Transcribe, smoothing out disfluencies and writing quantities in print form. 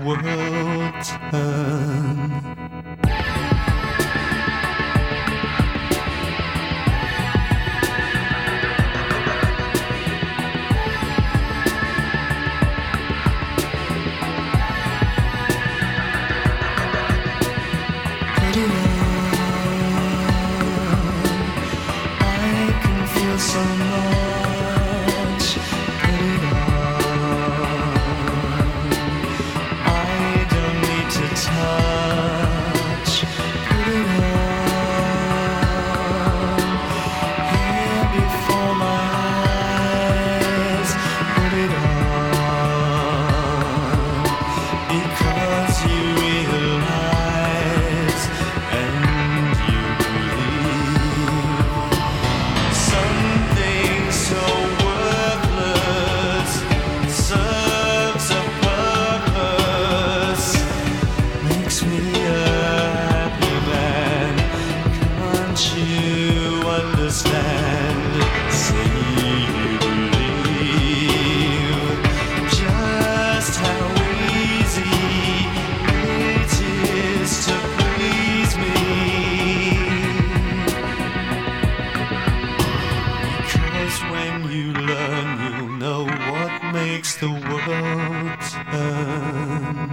world turn. So much, put it on. I don't need to touch, put it on. Here before my eyes, put it on. Because you realize and you believe. Something so worthless serves a purpose, makes me a happy man. Can't you understand? Say you believe just how easy it is to please me. When you learn, you'll know what makes the world turn.